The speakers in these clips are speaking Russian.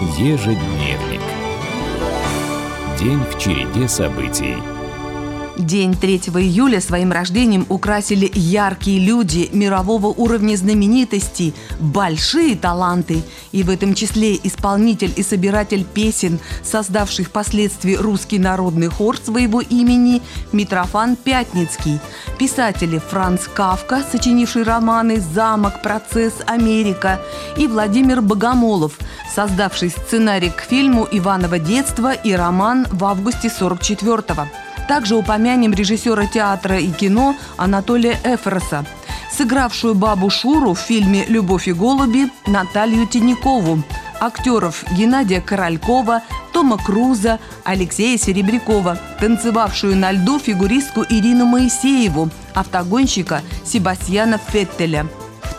Ежедневник. День в череде событий. День 3 июля своим рождением украсили яркие люди мирового уровня знаменитостей, большие таланты. И в этом числе исполнитель и собиратель песен, создавший впоследствии русский народный хор своего имени Митрофан Пятницкий. Писатели Франц Кафка, сочинивший романы «Замок», «Процесс», «Америка», и Владимир Богомолов, создавший сценарий к фильму «Иваново детство» и роман «В августе 44-го». Также упомянем режиссера театра и кино Анатолия Эфроса, сыгравшую бабу Шуру в фильме «Любовь и голуби» Наталью Тиньякову, актеров Геннадия Королькова, Тома Круза, Алексея Серебрякова, танцевавшую на льду фигуристку Ирину Моисееву, автогонщика Себастьяна Феттеля. В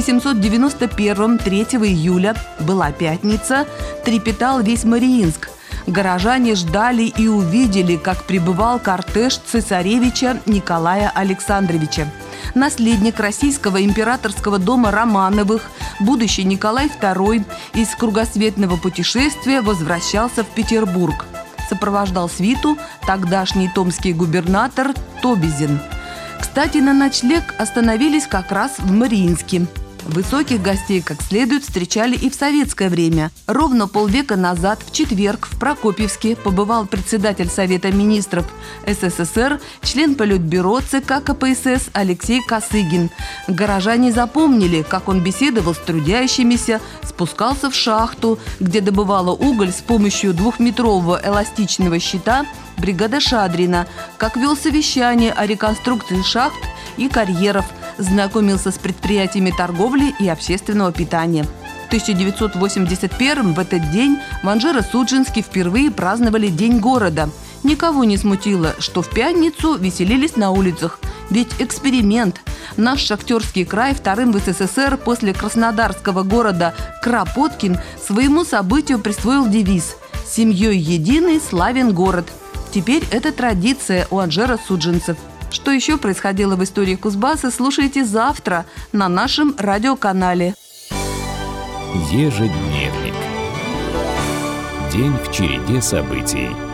1891 3 июля была пятница, трепетал весь Мариинск. Горожане ждали и увидели, как прибывал кортеж цесаревича Николая Александровича. Наследник российского императорского дома Романовых, будущий Николай II, из кругосветного путешествия возвращался в Петербург. Сопровождал свиту тогдашний томский губернатор Тобизин. Кстати, на ночлег остановились как раз в Мариинске. Высоких гостей как следует встречали и в советское время. Ровно полвека назад, в четверг, в Прокопьевске побывал председатель Совета министров СССР, член Политбюро ЦК КПСС Алексей Косыгин. Горожане запомнили, как он беседовал с трудящимися, спускался в шахту, где добывала уголь с помощью 2-метрового эластичного щита бригада Шадрина, как вел совещание о реконструкции шахт и карьеров, знакомился с предприятиями торговли и общественного питания. В 1981 в этот день в Анжеро-Судженске впервые праздновали День города. Никого не смутило, что в пятницу веселились на улицах. Ведь эксперимент. Наш Шахтерский край вторым в СССР после краснодарского города Кропоткин своему событию присвоил девиз «Семьей единый славен город». Теперь это традиция у анжеро-судженцев. Что еще происходило в истории Кузбасса, слушайте завтра на нашем радиоканале. Ежедневник. День в череде событий.